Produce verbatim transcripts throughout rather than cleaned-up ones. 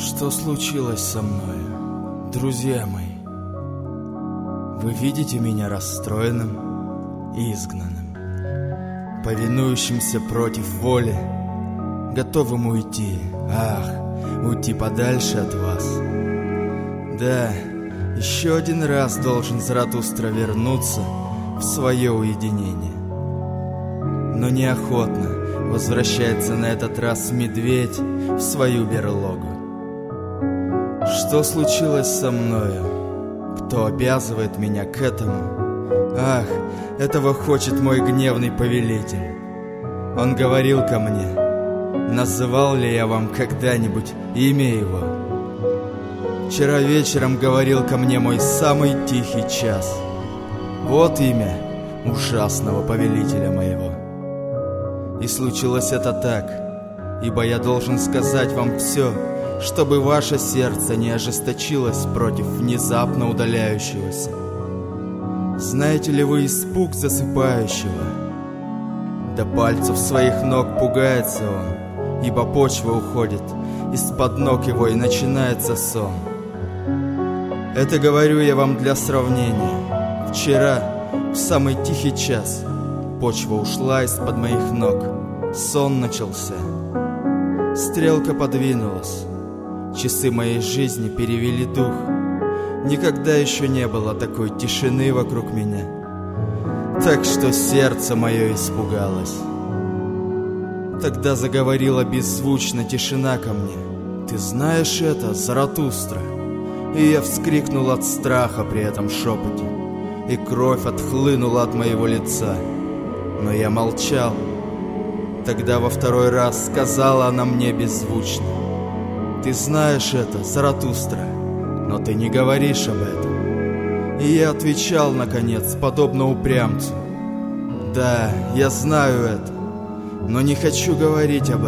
Что случилось со мной, друзья мои? Вы видите меня расстроенным и изгнанным, повинующимся против воли, готовым уйти, ах, уйти подальше от вас. Да, еще один раз должен Заратустра вернуться в свое уединение. Но неохотно возвращается на этот раз медведь в свою берлогу. Что случилось со мною? Кто обязывает меня к этому? Ах, этого хочет мой гневный повелитель. Он говорил ко мне: называл ли я вам когда-нибудь имя его? Вчера вечером говорил ко мне мой самый тихий час. Вот имя ужасного повелителя моего. И случилось это так, ибо я должен сказать вам все, чтобы ваше сердце не ожесточилось против внезапно удаляющегося. Знаете ли вы испуг засыпающего? До пальцев своих ног пугается он, ибо почва уходит из-под ног его, и начинается сон. Это говорю я вам для сравнения. Вчера, в самый тихий час, почва ушла из-под моих ног, сон начался. Стрелка подвинулась, часы моей жизни перевели дух. Никогда еще не было такой тишины вокруг меня, так что сердце мое испугалось. Тогда заговорила беззвучно тишина ко мне: «Ты знаешь это, Заратустра?» И я вскрикнул от страха при этом шепоте, и кровь отхлынула от моего лица. Но я молчал. Тогда во второй раз сказала она мне беззвучно: «Ты знаешь это, Заратустра, но ты не говоришь об этом». И я отвечал, наконец, подобно упрямцу: «Да, я знаю это, но не хочу говорить об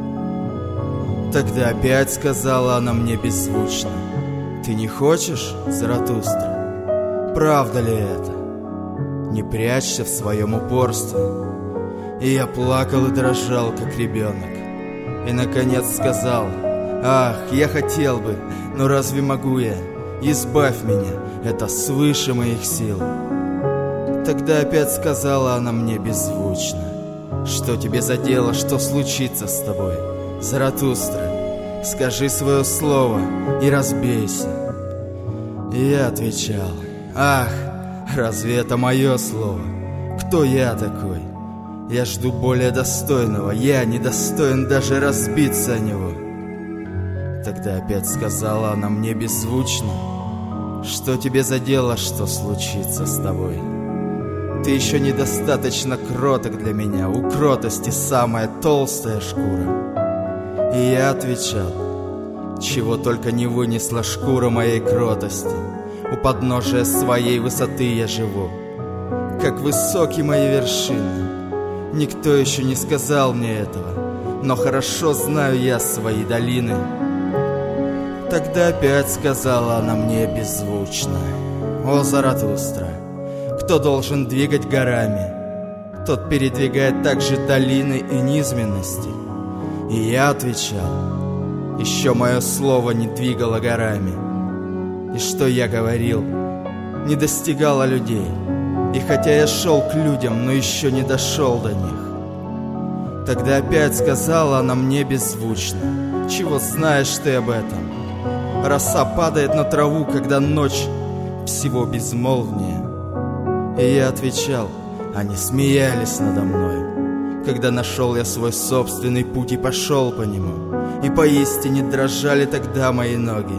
этом». Тогда опять сказала она мне беззвучно: «Ты не хочешь, Заратустра? Правда ли это? Не прячься в своем упорстве». И я плакал и дрожал, как ребенок. И, наконец, сказал: «Ах, я хотел бы, но разве могу я? Избавь меня, это свыше моих сил». Тогда опять сказала она мне беззвучно: «Что тебе за дело, что случится с тобой, Заратустра? Скажи свое слово и разбейся». И я отвечал: «Ах, разве это мое слово? Кто я такой? Я жду более достойного, я недостоин даже разбиться о него». Тогда опять сказала она мне беззвучно: «Что тебе за дело, что случится с тобой? Ты еще недостаточно кроток для меня, у кротости самая толстая шкура». И я отвечал: «Чего только не вынесла шкура моей кротости, у подножия своей высоты я живу, как высоки мои вершины. Никто еще не сказал мне этого, но хорошо знаю я свои долины». Тогда опять сказала она мне беззвучно: «О, Заратустра, кто должен двигать горами, тот передвигает также долины и низменности». И я отвечал: «Еще мое слово не двигало горами, и что я говорил, не достигало людей. И хотя я шел к людям, но еще не дошел до них». Тогда опять сказала она мне беззвучно: «Чего знаешь ты об этом? Роса падает на траву, когда ночь всего безмолвнее». И я отвечал: «Они смеялись надо мной, когда нашел я свой собственный путь и пошел по нему, и поистине дрожали тогда мои ноги».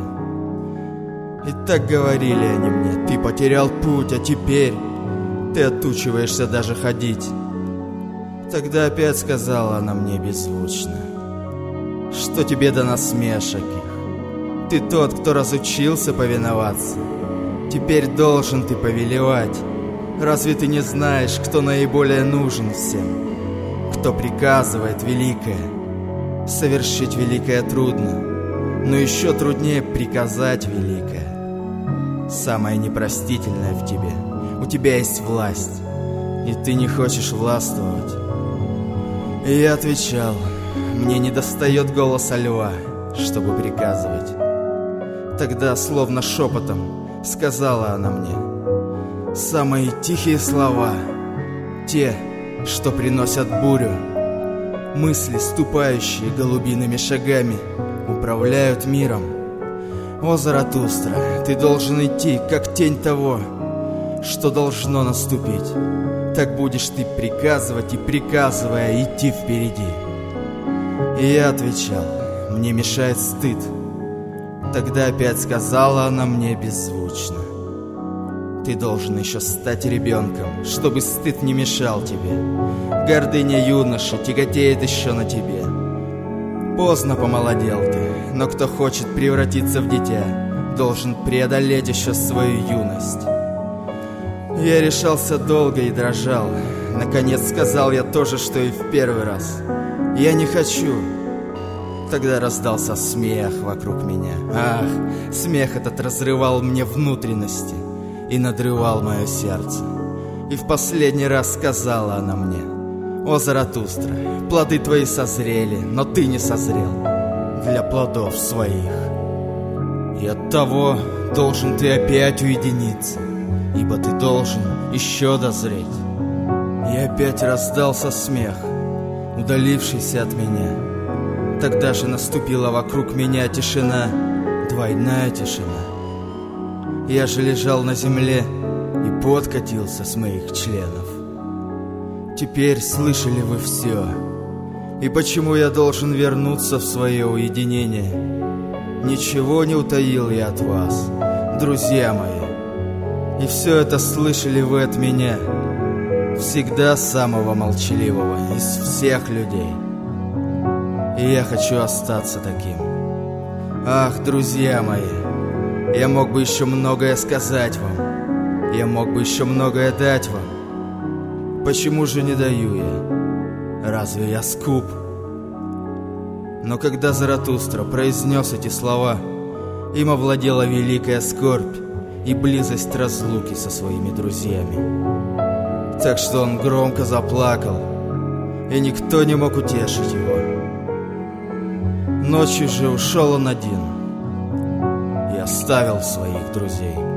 И так говорили они мне: «Ты потерял путь, а теперь ты отучиваешься даже ходить». Тогда опять сказала она мне беззвучно: «Что тебе до насмешек их? Ты тот, кто разучился повиноваться. Теперь должен ты повелевать. Разве ты не знаешь, кто наиболее нужен всем? Кто приказывает великое? Совершить великое трудно, но еще труднее приказать великое. Самое непростительное в тебе: у тебя есть власть, и ты не хочешь властвовать». И я отвечал: «Мне недостает голоса льва, чтобы приказывать. Тогда, словно шепотом, сказала она мне: самые тихие слова, те, что приносят бурю. Мысли, ступающие голубиными шагами, управляют миром. О, Заратустра, ты должен идти, как тень того, что должно наступить. Так будешь ты приказывать и, приказывая, идти впереди. И я отвечал: мне мешает стыд. Тогда опять сказала она мне беззвучно: ты должен еще стать ребенком, чтобы стыд не мешал тебе. Гордыня юноши тяготеет еще на тебе. Поздно помолодел ты, но кто хочет превратиться в дитя, должен преодолеть еще свою юность. Я решался долго и дрожал. Наконец сказал я то же, что и в первый раз: я не хочу. Тогда раздался смех вокруг меня. Ах, смех этот разрывал мне внутренности и надрывал мое сердце. И в последний раз сказала она мне: о, Заратустра, плоды твои созрели, но ты не созрел для плодов своих. И оттого должен ты опять уединиться, ибо ты должен еще дозреть. И опять раздался смех, удалившийся от меня. Тогда же наступила вокруг меня тишина, двойная тишина. Я же лежал на земле, и пот катился с моих членов. Теперь слышали вы все. И почему я должен вернуться в свое уединение? Ничего не утаил я от вас, друзья мои. И все это слышали вы от меня, всегда самого молчаливого из всех людей. И я хочу остаться таким. Ах, друзья мои, я мог бы еще многое сказать вам, я мог бы еще многое дать вам. Почему же не даю я? Разве я скуп? Но когда Заратустра произнес эти слова, им овладела великая скорбь и близость разлуки со своими друзьями. Так что он громко заплакал, и никто не мог утешить его. Ночью же ушел он один и оставил своих друзей.